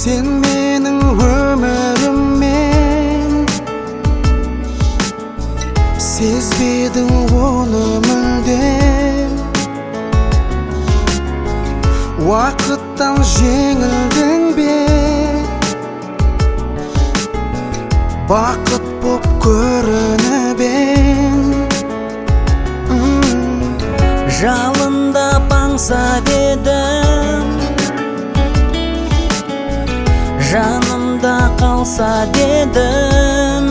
Sen mening ömürümmen Sezbedin onu müldem Vakıttan jеңildin be Bakıt bop görünüben Жалында паңса дедім, жанымда қалса дедім.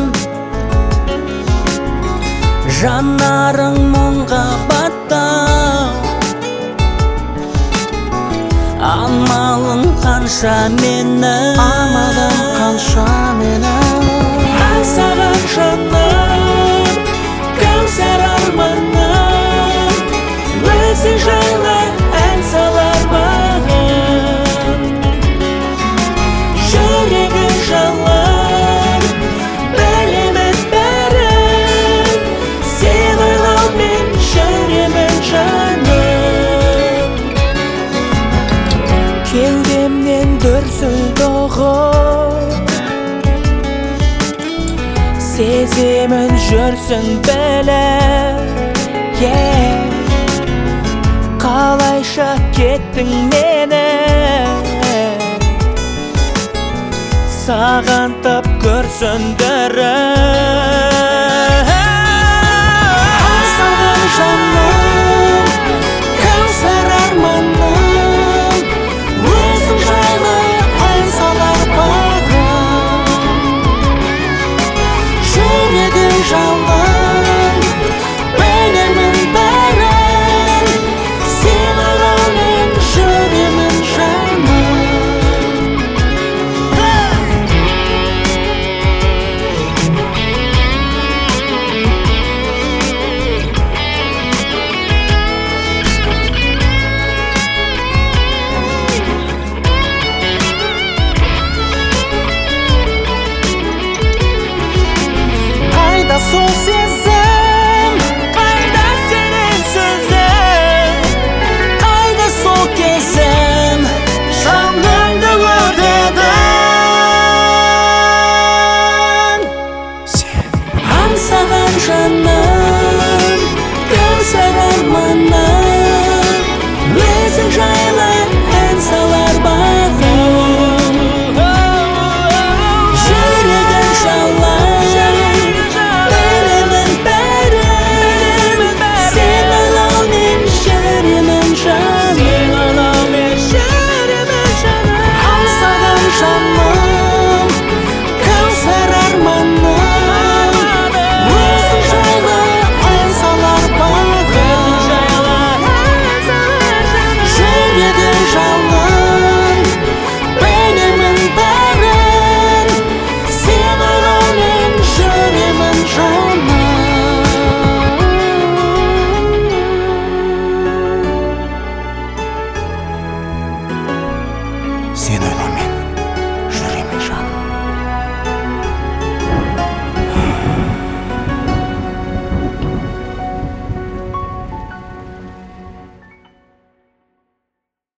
Жанарың мұңға баттау, амалың қанша менің, Амалым қанша менің. Аңсаған жаным, кәусар арманым, өзі жайлы ән салар маған. Жүрегі жалын, білемін бәрін, сен ойлаумен жүремін жаным. Кеудемнен дүрсілді оғып, сеземін жүрсің біліп, қалайша кеттің мені, сағантып күрсіндіріп. Аңсаған жаным